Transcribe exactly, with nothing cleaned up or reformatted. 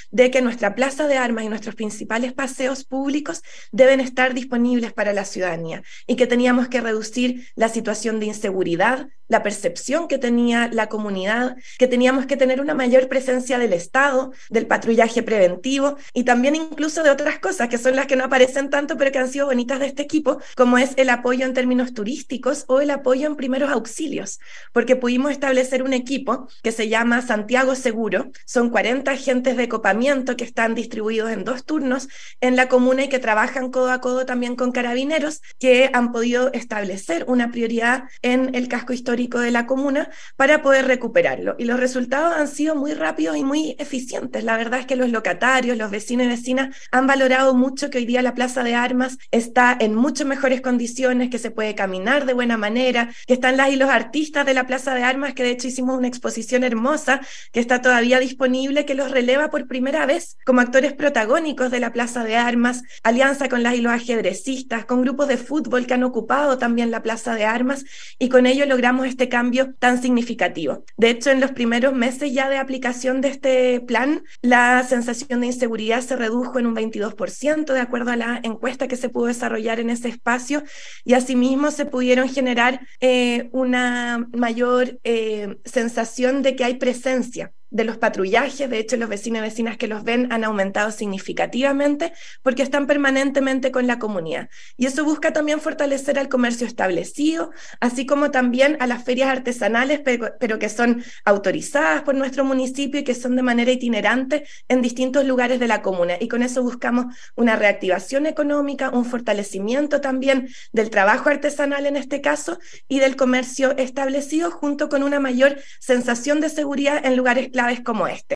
de que nuestra plaza de armas y nuestros principales paseos públicos deben estar disponibles para la ciudadanía y que teníamos que reducir la situación de inseguridad, la percepción que tenía la comunidad, que teníamos que tener una mayor presencia del Estado, del patrullaje preventivo y también incluso de otras cosas que son las que no aparecen tanto pero que han sido bonitas de este equipo, como es el apoyo en términos turísticos o el apoyo en primeros auxilios, porque pudimos establecer un equipo que se llama Santiago Seguro. Son cuarenta agentes de copamiento que están distribuidos en dos turnos en la comuna y que trabajan codo a codo también con carabineros, que han podido establecer una prioridad en el casco histórico de la comuna para poder recuperarlo. Y los resultados han sido muy rápidos y muy eficientes. La verdad es que los locatarios, los vecinos y vecinas han valorado mucho que hoy día la Plaza de Armas está en mucho mejores condiciones, que se puede caminar de buena manera, que están las y los artistas de la Plaza de Armas, que de hecho hicimos una exposición hermosa que está todavía disponible, que los releva por primera vez como actores protagónicos de la Plaza de Armas, alianza con las y los ajedrecistas, con grupos de fútbol que han ocupado también la Plaza de Armas, y con ello logramos este cambio tan significativo. De hecho, en los primeros meses ya de aplicación de este plan, la sensación de inseguridad se redujo en un veintidós por ciento de acuerdo a la encuesta que se pudo desarrollar en ese espacio, y asimismo se pudieron generar eh, una mayor eh, sensación de que hay presencia de los patrullajes. De hecho, los vecinos y vecinas que los ven han aumentado significativamente porque están permanentemente con la comunidad. Y eso busca también fortalecer al comercio establecido, así como también a las ferias artesanales, pero, pero que son autorizadas por nuestro municipio y que son de manera itinerante en distintos lugares de la comuna. Y con eso buscamos una reactivación económica, un fortalecimiento también del trabajo artesanal en este caso y del comercio establecido, junto con una mayor sensación de seguridad en lugares claves como este.